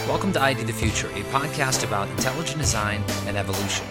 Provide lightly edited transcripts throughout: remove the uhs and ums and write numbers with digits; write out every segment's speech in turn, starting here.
Welcome to ID the Future, a podcast about intelligent design and evolution.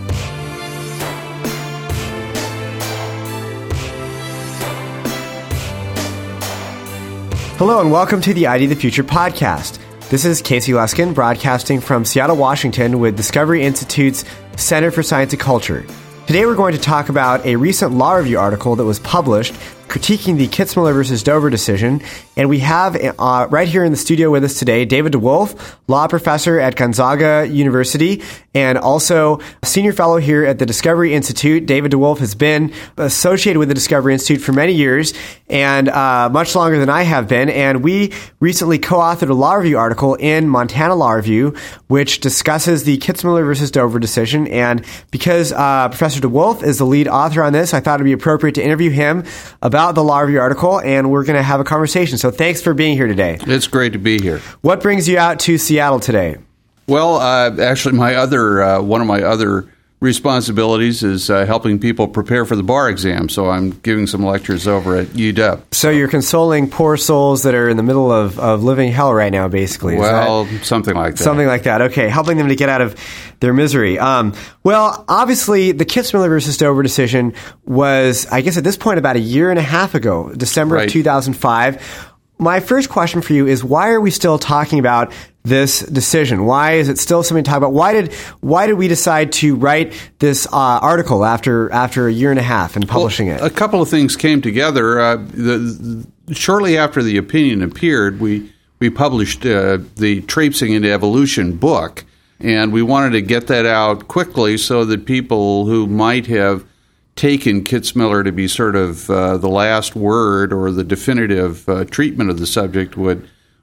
Hello and welcome to the ID the Future podcast. This is Casey Luskin broadcasting from Seattle, Washington with Discovery Institute's Center for Science and Culture. Today we're going to talk about a recent law review article that was published critiquing the Kitzmiller versus Dover decision. And we have right here in the studio with us today, David DeWolf, law professor at Gonzaga University, and also a senior fellow here at the Discovery Institute. David DeWolf has been associated with the Discovery Institute for many years, and much longer than I have been. And we recently co-authored a law review article in Montana Law Review, which discusses the Kitzmiller versus Dover decision. And because Professor DeWolf is the lead author on this, I thought it'd be appropriate to interview him about the law review article, and we're going to have a conversation. So thanks for being here today. It's great to be here. What brings you out to Seattle today? Well, actually, one of my other responsibilities is helping people prepare for the bar exam. So I'm giving some lectures over at UW. So you're consoling poor souls that are in the middle of living hell right now, basically. Well, something like that. Something like that. Okay, helping them to get out of their misery. Well, obviously, the Kitzmiller versus Dover decision was, I guess at this point, about a year and a half ago, December of 2005. My first question for you is, why are we still talking about this decision? Why is it still something to talk about? Why did we decide to write this article after a year and a half and publishing it? A couple of things came together. Shortly after the opinion appeared, we published the Traipsing into Evolution book, and we wanted to get that out quickly so that people who might have taken Kitzmiller to be sort of the last word or the definitive treatment of the subject would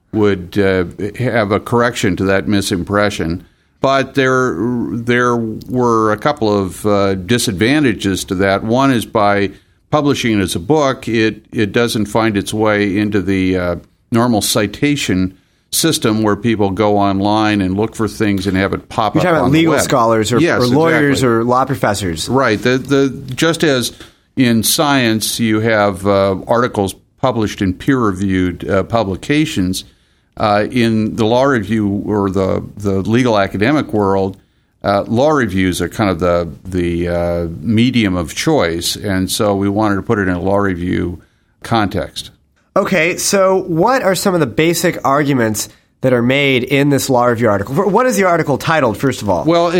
have a correction to that misimpression. But there were a couple of disadvantages to that. One is by publishing it as a book, it doesn't find its way into the normal citation system where people go online and look for things and have it pop up on the web. You're talking about legal scholars or lawyers or law professors. Right. Just as in science you have articles published in peer-reviewed publications, in the law review or the legal academic world, law reviews are kind of the medium of choice, and so we wanted to put it in a law review context. Okay, so what are some of the basic arguments that are made in this law review article? What is the article titled, first of all? Well,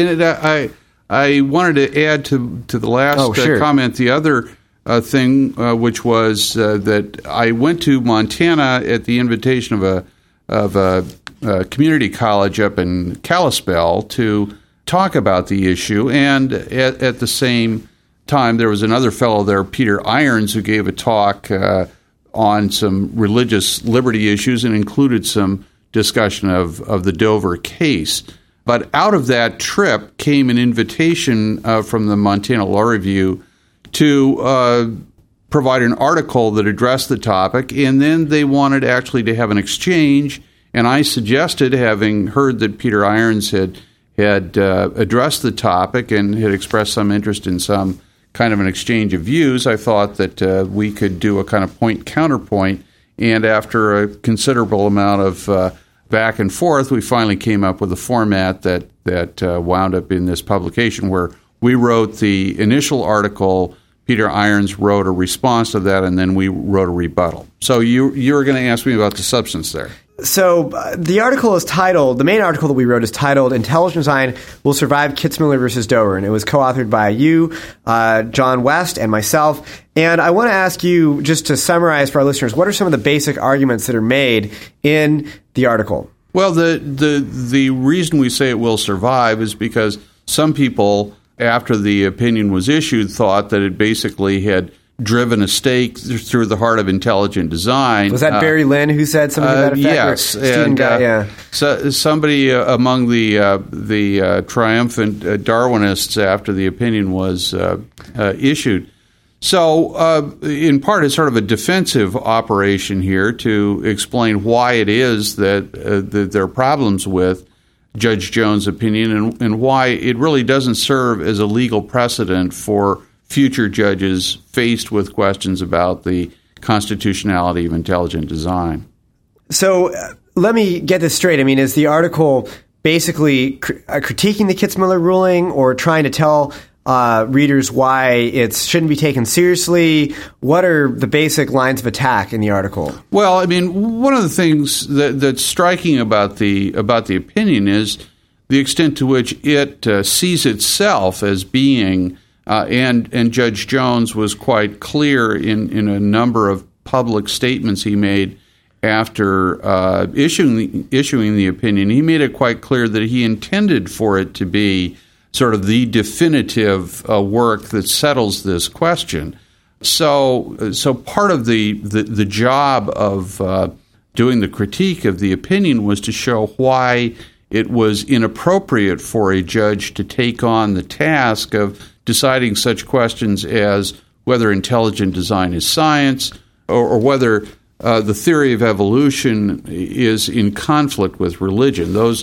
I wanted to add to the last comment the other thing, which was that I went to Montana at the invitation of a community college up in Kalispell to talk about the issue, and at the same time there was another fellow there, Peter Irons, who gave a talk on some religious liberty issues and included some discussion of the Dover case. But out of that trip came an invitation from the Montana Law Review to provide an article that addressed the topic, and then they wanted actually to have an exchange, and I suggested, having heard that Peter Irons had addressed the topic and had expressed some interest in some kind of an exchange of views, I thought that we could do a kind of point-counterpoint, and after a considerable amount of back and forth, we finally came up with a format that wound up in this publication where we wrote the initial article, Peter Irons wrote a response to that, and then we wrote a rebuttal. So you were going to ask me about the substance there. So the article is titled, the main article that we wrote is titled, Intelligent Design Will Survive Kitzmiller versus Dover, and it was co-authored by you, John West, and myself. And I want to ask you, just to summarize for our listeners, what are some of the basic arguments that are made in the article? Well, the reason we say it will survive is because some people, after the opinion was issued, thought that it basically had driven a stake through the heart of intelligent design. Was that Barry Lynn who said something to that effect? Yes, and so somebody among the triumphant Darwinists after the opinion was issued. So, in part, it's sort of a defensive operation here to explain why it is that there are problems with Judge Jones' opinion and why it really doesn't serve as a legal precedent for future judges faced with questions about the constitutionality of intelligent design. So let me get this straight. I mean, is the article basically critiquing the Kitzmiller ruling or trying to tell readers why it shouldn't be taken seriously? What are the basic lines of attack in the article? Well, I mean, one of the things that's striking about the opinion is the extent to which it sees itself as being, and Judge Jones was quite clear in a number of public statements he made after issuing the opinion. He made it quite clear that he intended for it to be sort of the definitive work that settles this question. So part of the job of doing the critique of the opinion was to show why it was inappropriate for a judge to take on the task of deciding such questions as whether intelligent design is science or whether the theory of evolution is in conflict with religion. Those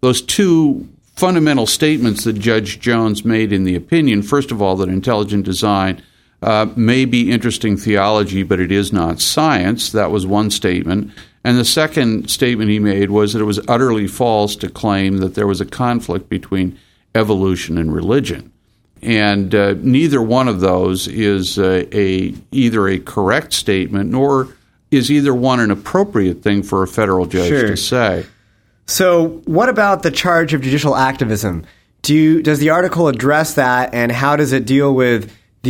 two fundamental statements that Judge Jones made in the opinion, first of all, that intelligent design may be interesting theology, but it is not science. That was one statement. And the second statement he made was that it was utterly false to claim that there was a conflict between evolution and religion. And neither one of those is either a correct statement nor is either one an appropriate thing for a federal judge to say. So what about the charge of judicial activism? Does the article address that, and how does it deal with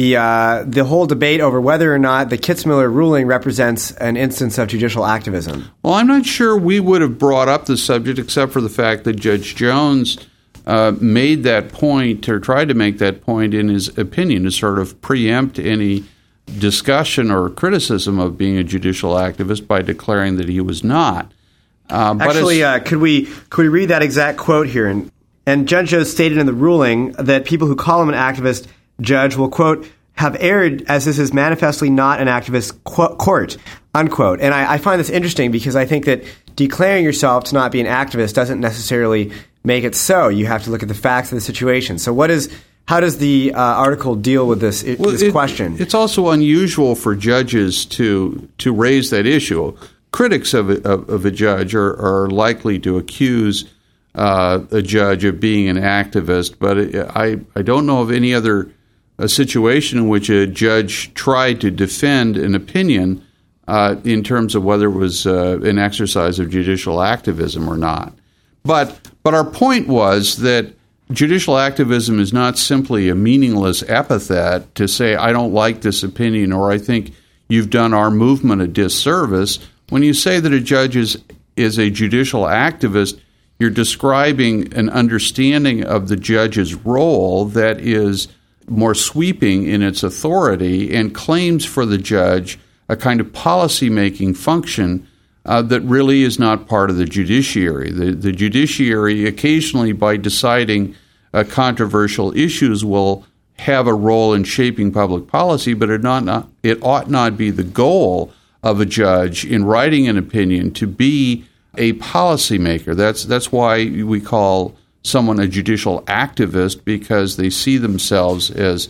the whole debate over whether or not the Kitzmiller ruling represents an instance of judicial activism? Well, I'm not sure we would have brought up the subject except for the fact that Judge Jones made that point, or tried to make that point in his opinion, to sort of preempt any discussion or criticism of being a judicial activist by declaring that he was not. Actually, could we read that exact quote here? And Judge Jones stated in the ruling that people who call him an activist judge will, quote, have erred as this is manifestly not an activist court, unquote. And I find this interesting because I think that declaring yourself to not be an activist doesn't necessarily make it so. You have to look at the facts of the situation. So how does the article deal with this question? It's also unusual for judges to raise that issue. Critics of a judge are likely to accuse a judge of being an activist, but I don't know of any other situation in which a judge tried to defend an opinion in terms of whether it was an exercise of judicial activism or not. But our point was that judicial activism is not simply a meaningless epithet to say, I don't like this opinion, or I think you've done our movement a disservice. When you say that a judge is a judicial activist, you're describing an understanding of the judge's role that is more sweeping in its authority and claims for the judge a kind of policy-making function that really is not part of the judiciary. The judiciary, occasionally by deciding controversial issues, will have a role in shaping public policy, but it ought not be the goal of a judge in writing an opinion to be a policymaker. That's why we call someone a judicial activist, because they see themselves as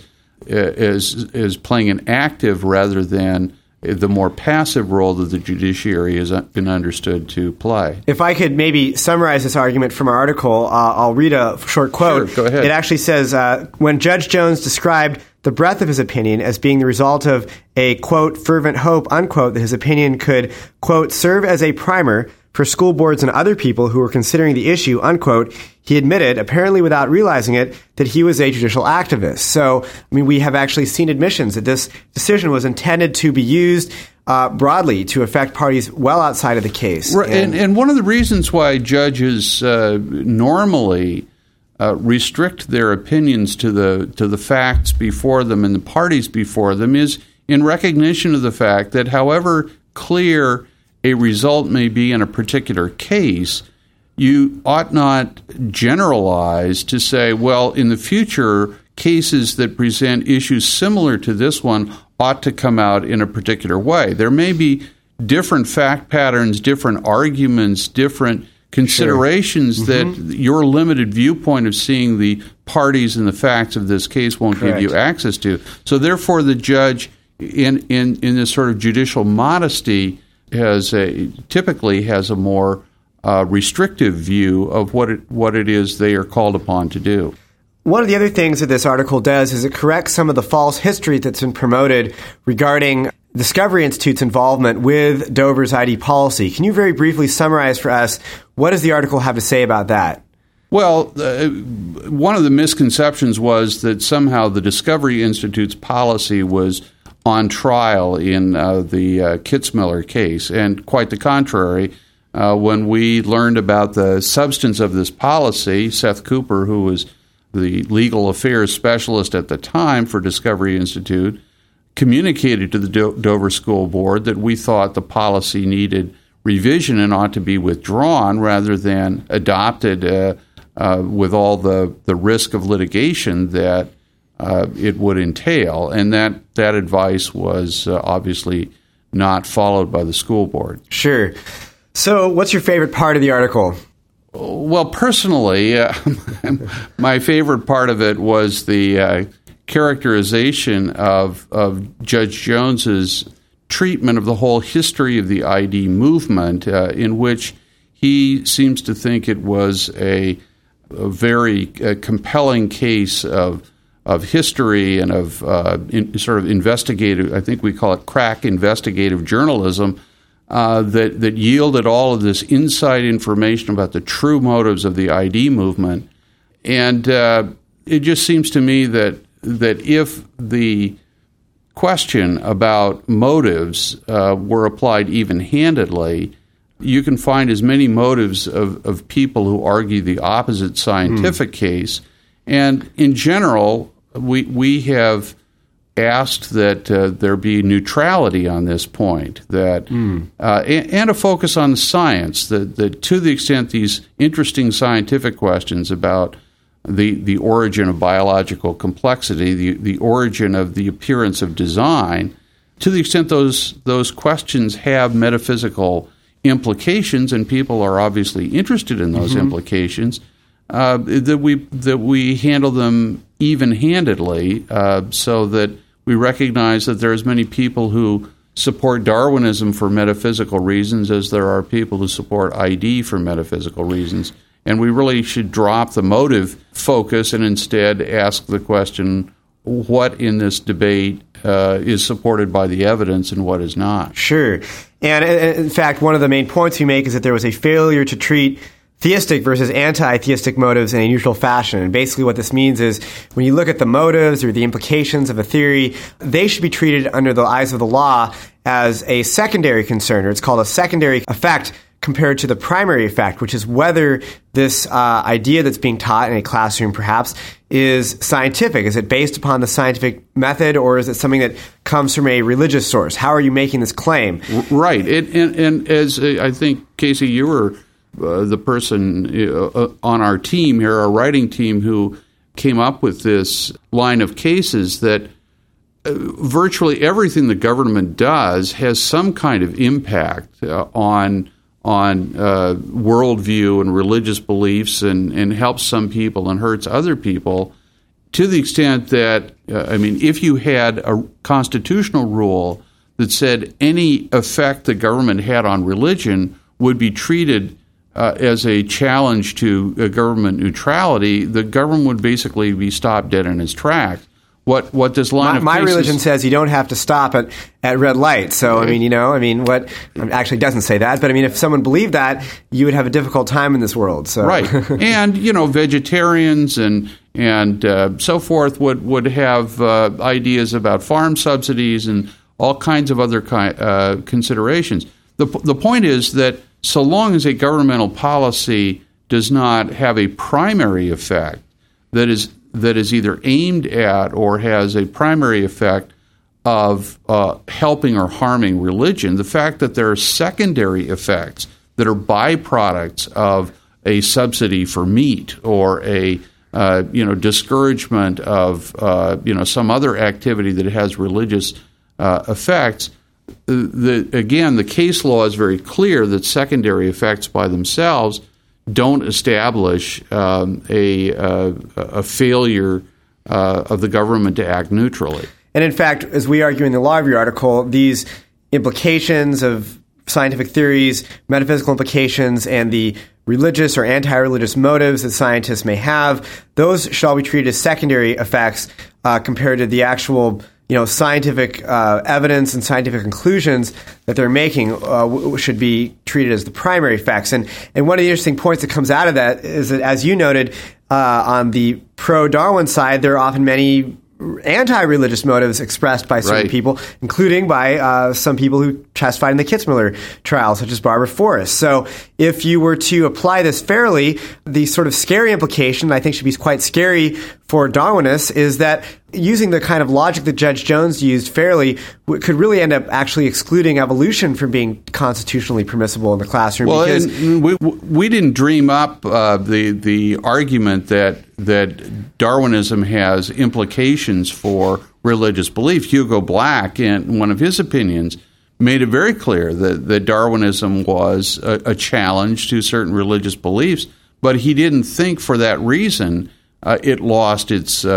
playing an active rather than the more passive role that the judiciary has been understood to play. If I could maybe summarize this argument from our article, I'll read a short quote. Sure, go ahead. It actually says, when Judge Jones described the breadth of his opinion as being the result of a, quote, fervent hope, unquote, that his opinion could, quote, serve as a primer for school boards and other people who were considering the issue, unquote, he admitted, apparently without realizing it, that he was a judicial activist. So, I mean, we have actually seen admissions that this decision was intended to be used broadly to affect parties well outside of the case. Right. And one of the reasons why judges normally restrict their opinions to the facts before them and the parties before them is in recognition of the fact that however clear a result may be in a particular case, you ought not generalize to say, well, in the future, cases that present issues similar to this one ought to come out in a particular way. There may be different fact patterns, different arguments, different considerations sure. that your limited viewpoint of seeing the parties and the facts of this case won't Correct. Give you access to. So therefore, the judge, in this sort of judicial modesty, typically has a more restrictive view of what it is they are called upon to do. One of the other things that this article does is it corrects some of the false history that's been promoted regarding Discovery Institute's involvement with Dover's ID policy. Can you very briefly summarize for us what does the article have to say about that? Well, one of the misconceptions was that somehow the Discovery Institute's policy was on trial in the Kitzmiller case, and quite the contrary. When we learned about the substance of this policy, Seth Cooper, who was the legal affairs specialist at the time for Discovery Institute, communicated to the Dover School Board that we thought the policy needed revision and ought to be withdrawn rather than adopted with all the risk of litigation that it would entail. And that advice was obviously not followed by the school board. Sure. So what's your favorite part of the article? Well, personally, my favorite part of it was the characterization of Judge Jones's treatment of the whole history of the ID movement, in which he seems to think it was a very compelling case of history and of sort of investigative, I think we call it crack investigative journalism, that yielded all of this inside information about the true motives of the ID movement. And it just seems to me that if the question about motives were applied even-handedly, you can find as many motives of people who argue the opposite scientific case. And in general, we have asked that there be neutrality on this point, that and a focus on the science, that to the extent these interesting scientific questions about the origin of biological complexity, the origin of the appearance of design, to the extent those questions have metaphysical implications, and people are obviously interested in those implications, that we handle them even-handedly, so that we recognize that there are as many people who support Darwinism for metaphysical reasons as there are people who support ID for metaphysical reasons. And we really should drop the motive focus and instead ask the question, what in this debate is supported by the evidence and what is not? Sure. And in fact, one of the main points we make is that there was a failure to treat theistic versus anti-theistic motives in a neutral fashion. And basically what this means is when you look at the motives or the implications of a theory, they should be treated under the eyes of the law as a secondary concern, or it's called a secondary effect compared to the primary effect, which is whether this idea that's being taught in a classroom perhaps is scientific. Is it based upon the scientific method, or is it something that comes from a religious source? How are you making this claim? Right. And as I think, Casey, you were the person on our team here, our writing team, who came up with this line of cases that virtually everything the government does has some kind of impact on worldview and religious beliefs, and helps some people and hurts other people, to the extent that, if you had a constitutional rule that said any effect the government had on religion would be treated as a challenge to government neutrality, the government would basically be stopped dead in its tracks. What this line of my cases, religion says you don't have to stop at red light. So what actually doesn't say that, but if someone believed that, you would have a difficult time in this world. So. Right, and vegetarians and so forth would have ideas about farm subsidies and all kinds of other considerations. The point is that so long as a governmental policy does not have a primary effect that is either aimed at or has a primary effect of helping or harming religion, the fact that there are secondary effects that are byproducts of a subsidy for meat or a discouragement of some other activity that has religious effects. The case law is very clear that secondary effects by themselves don't establish a failure of the government to act neutrally. And in fact, as we argue in the law review article, these implications of scientific theories, metaphysical implications, and the religious or anti-religious motives that scientists may have, those shall be treated as secondary effects compared to the actual scientific evidence and scientific conclusions that they're making should be treated as the primary effects. And one of the interesting points that comes out of that is that, as you noted, on the pro-Darwin side, there are often many anti-religious motives expressed by certain people, including by some people who testified in the Kitzmiller trial, such as Barbara Forrest. So if you were to apply this fairly, the sort of scary implication, I think should be quite scary for Darwinists, is that using the kind of logic that Judge Jones used fairly could really end up actually excluding evolution from being constitutionally permissible in the classroom. Well, we didn't dream up the argument that Darwinism has implications for religious belief. Hugo Black, in one of his opinions, made it very clear that Darwinism was a challenge to certain religious beliefs, but he didn't think for that reason it lost its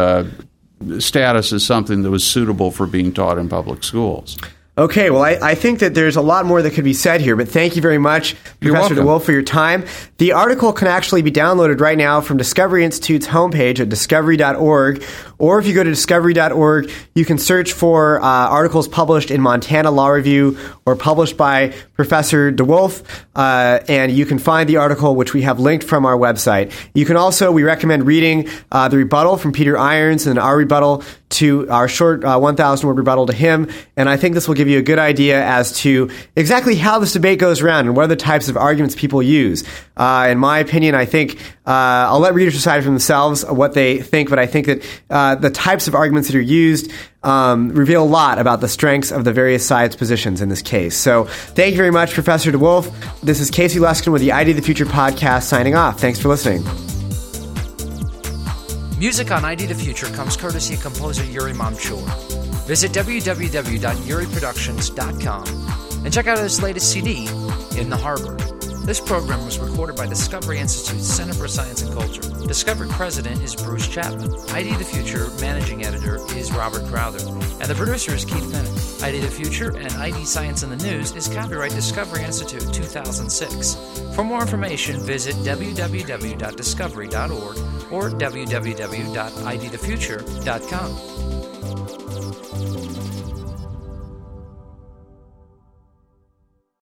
status as something that was suitable for being taught in public schools. Okay, well, I think that there's a lot more that could be said here, but thank you very much, Professor DeWolf, for your time. The article can actually be downloaded right now from Discovery Institute's homepage at discovery.org, or if you go to discovery.org, you can search for articles published in Montana Law Review or published by Professor DeWolf, and you can find the article, which we have linked from our website. You can also, we recommend reading the rebuttal from Peter Irons and our rebuttal to our short 1,000-word rebuttal to him, and I think this will give you a good idea as to exactly how this debate goes around and what are the types of arguments people use. In my opinion, I think I'll let readers decide for themselves what they think, but I think that the types of arguments that are used reveal a lot about the strengths of the various sides' positions in this case. So thank you very much, Professor DeWolf. This is Casey Luskin with the ID of the Future podcast signing off. Thanks for listening. Music on ID the Future comes courtesy of composer Yuri Mamchur. Visit www.yuriproductions.com and check out his latest CD, In the Harbor. This program was recorded by Discovery Institute's Center for Science and Culture. Discovery President is Bruce Chapman. ID the Future Managing Editor is Robert Crowther. And the producer is Keith Bennett. ID the Future and ID Science in the News is copyright Discovery Institute 2006. For more information, visit www.discovery.org or www.idthefuture.com.